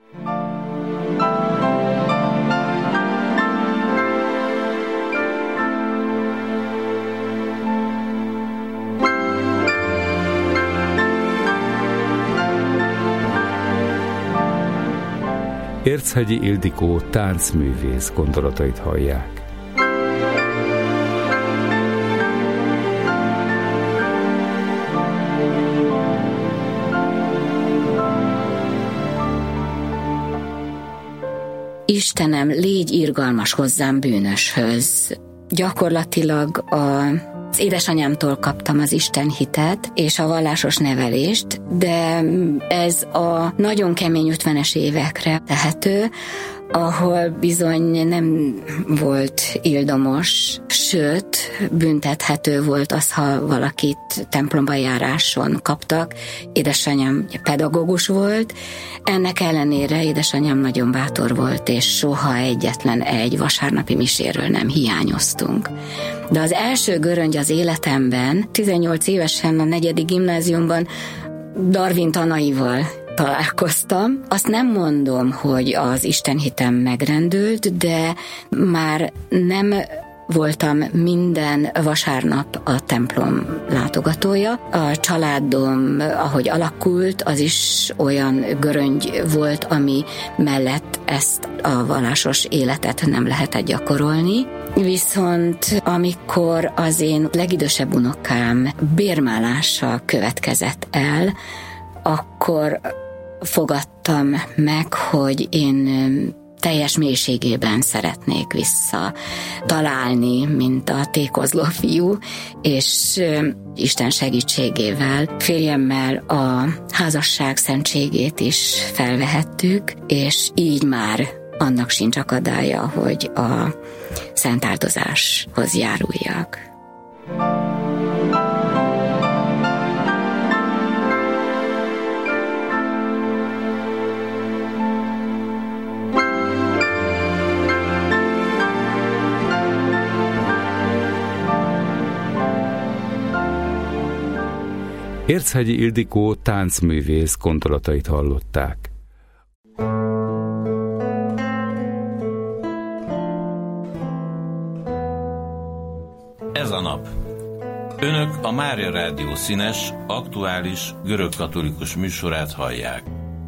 Érchegyi Ildikó táncművész gondolatait hallják. Istenem, légy irgalmas hozzám bűnöshöz. Gyakorlatilag az édesanyámtól kaptam az Isten hitet és a vallásos nevelést, de ez a nagyon kemény 50-es évekre tehető, ahol bizony nem volt ildomos, sőt, büntethető volt az, ha valakit templomba járáson kaptak. Édesanyám pedagógus volt, ennek ellenére édesanyám nagyon bátor volt, és soha egyetlen egy vasárnapi miséről nem hiányoztunk. De az első göröngy az életemben, 18 évesen a 4. gimnáziumban Darwin tanaival találkoztam. Azt nem mondom, hogy az istenhitem megrendült, de már nem voltam minden vasárnap a templom látogatója. A családom, ahogy alakult, az is olyan göröngy volt, ami mellett ezt a vallásos életet nem lehetett gyakorolni. Viszont amikor az én legidősebb unokám bérmálása következett el, akkor fogadtam meg, hogy én teljes mélységében szeretnék visszatalálni, mint a tékozló fiú, és Isten segítségével férjemmel a házasság szentségét is felvehettük, és így már annak sincs akadálya, hogy a szent áldozáshoz járuljak. Érchegyi Ildikó táncművész gondolatait hallották. Ez a nap. Önök a Mária Rádió színes, aktuális, görögkatolikus műsorát hallják.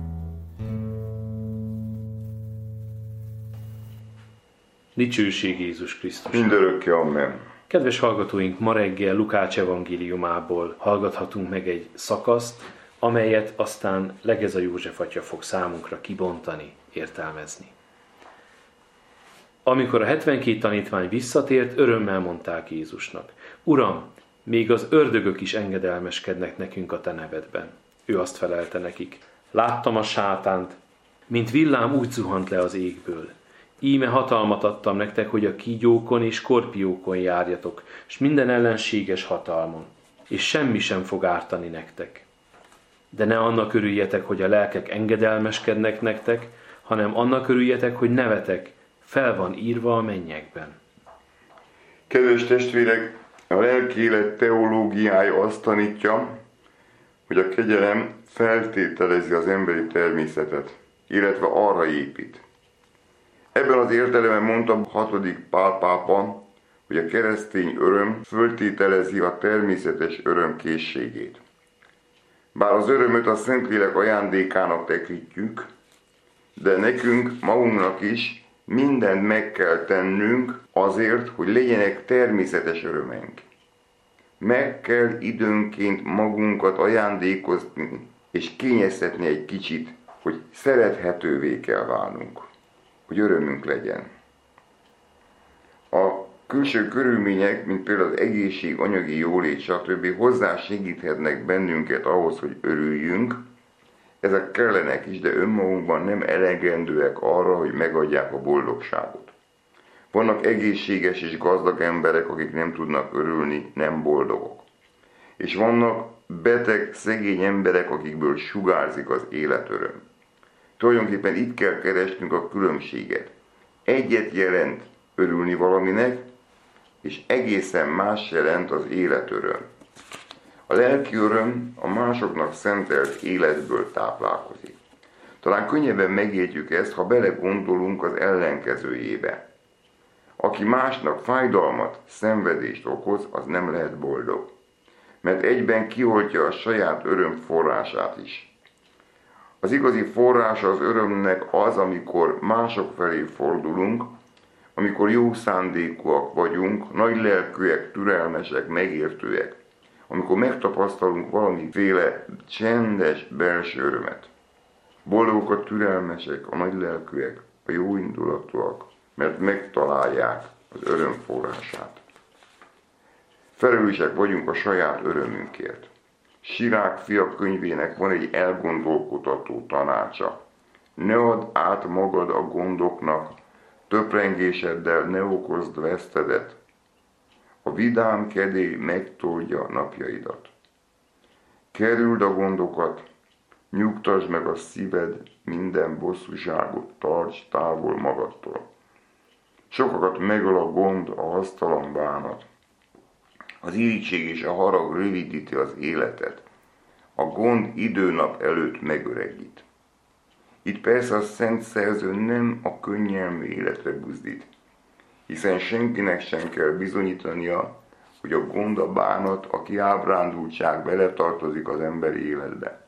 Dicsőség Jézus Krisztus! Mindörökké, amen! Kedves hallgatóink, ma reggel Lukács evangéliumából hallgathatunk meg egy szakaszt, amelyet aztán Legeza József atya fog számunkra kibontani, értelmezni. Amikor a 72 tanítvány visszatért, örömmel mondták Jézusnak: Uram, még az ördögök is engedelmeskednek nekünk a te nevedben. Ő azt felelte nekik: láttam a sátánt, mint villám úgy zuhant le az égből. Íme hatalmat adtam nektek, hogy a kígyókon és skorpiókon járjatok, és minden ellenséges hatalmon, és semmi sem fog ártani nektek. De ne annak örüljetek, hogy a lelkek engedelmeskednek nektek, hanem annak örüljetek, hogy nevetek fel van írva a mennyekben. Kedves testvérek, a lelki élet teológiája azt tanítja, hogy a kegyelem feltételezi az emberi természetet, illetve arra épít. Ebben az értelemben mondta 6. Pál pápa, hogy a keresztény öröm föltételezi a természetes öröm készségét. Bár az örömöt a Szentlélek ajándékának tekintjük, de nekünk magunknak is mindent meg kell tennünk azért, hogy legyenek természetes örömeink. Meg kell időnként magunkat ajándékozni és kényeztetni egy kicsit, hogy szerethetővé kell válnunk, hogy örömünk legyen. A külső körülmények, mint például az egészség, anyagi jólét, stb. Hozzá segíthetnek bennünket ahhoz, hogy örüljünk. Ezek kellenek is, de önmagunkban nem elegendőek arra, hogy megadják a boldogságot. Vannak egészséges és gazdag emberek, akik nem tudnak örülni, nem boldogok. És vannak beteg, szegény emberek, akikből sugárzik az életöröm. Tulajdonképpen itt kell keresnünk a különbséget. Egyet jelent örülni valaminek, és egészen más jelent az életöröm. A lelki öröm a másoknak szentelt életből táplálkozik. Talán könnyebben megértjük ezt, ha belegondolunk az ellenkezőjébe. Aki másnak fájdalmat, szenvedést okoz, az nem lehet boldog, mert egyben kioltja a saját öröm forrását is. Az igazi forrása az örömnek az, amikor mások felé fordulunk, amikor jó szándékúak vagyunk, nagylelkűek, türelmesek, megértőek, amikor megtapasztalunk valamiféle csendes belső örömet. Boldogok a türelmesek, a nagylelkűek, a jóindulatúak, mert megtalálják az öröm forrását. Felelősek vagyunk a saját örömünkért. Sirák fia könyvének van egy elgondolkodtató tanácsa. Ne add át magad a gondoknak, töprengéseddel ne okozd vesztedet. A vidám kedély megtoldja napjaidat. Kerüld a gondokat, nyugtasd meg a szíved, minden bosszúságot tarts távol magadtól. Sokakat megöl a gond, a hasztalan bánat. Az irigység és a harag rövidíti az életet. A gond időnap előtt megöregít. Itt persze a Szent Szerző nem a könnyelmű életre buzdít, hiszen senkinek sem kell bizonyítania, hogy a gond, a bánat, a kiábrándultság beletartozik az emberi életbe.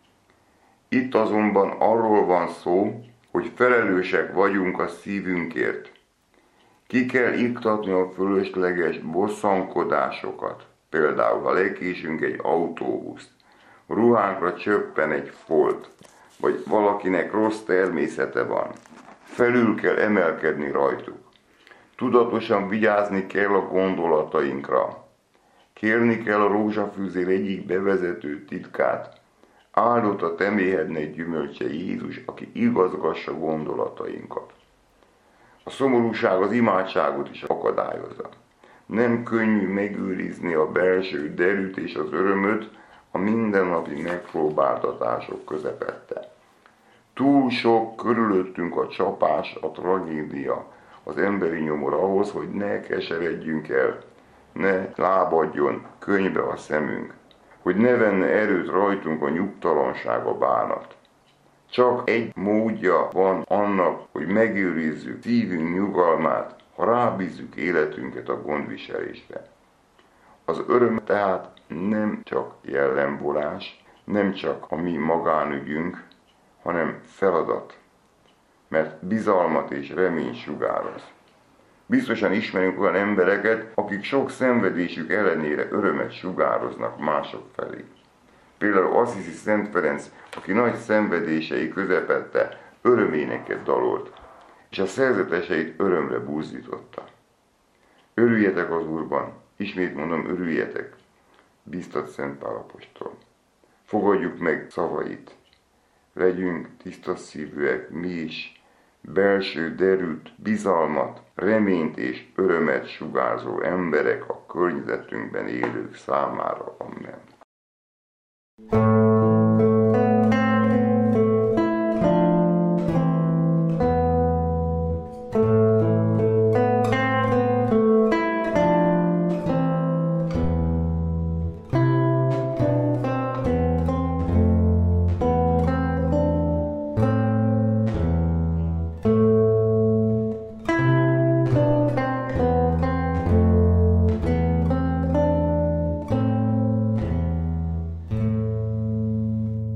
Itt azonban arról van szó, hogy felelősek vagyunk a szívünkért. Ki kell iktatni a fölösleges bosszankodásokat, például ha lekésünk egy autóbuszt, ruhánkra csöppen egy folt, vagy valakinek rossz természete van. Felül kell emelkedni rajtuk. Tudatosan vigyázni kell a gondolatainkra. Kérni kell a rózsafűzér egyik bevezető titkát. Áldott a teméhednek gyümölcse Jézus, aki igazgassa gondolatainkat. A szomorúság az imádságot is akadályozza. Nem könnyű megőrizni a belső derűt és az örömöt a mindennapi megpróbáltatások közepette. Túl sok körülöttünk a csapás, a tragédia, az emberi nyomor ahhoz, hogy ne keseredjünk el, ne lábadjon könnybe a szemünk, hogy ne venne erőt rajtunk a nyugtalanság, a bánat. Csak egy módja van annak, hogy megőrizzük szívünk nyugalmát, ha rábízzuk életünket a gondviselésre. Az öröm tehát nem csak jellemvolás, nem csak a mi magánügyünk, hanem feladat, mert bizalmat és reményt sugároz. Biztosan ismerünk olyan embereket, akik sok szenvedésük ellenére örömet sugároznak mások felé. Például Assisi Szent Ferenc, aki nagy szenvedései közepette öröméneket dalolt, és a szerzeteseit örömre buzdította. Örüljetek az Úrban, ismét mondom, örüljetek, bíztat Szent Pál apostol. Fogadjuk meg szavait, legyünk tiszta szívűek mi is, belső derűt, bizalmat, reményt és örömet sugárzó emberek a környezetünkben élők számára. Amen.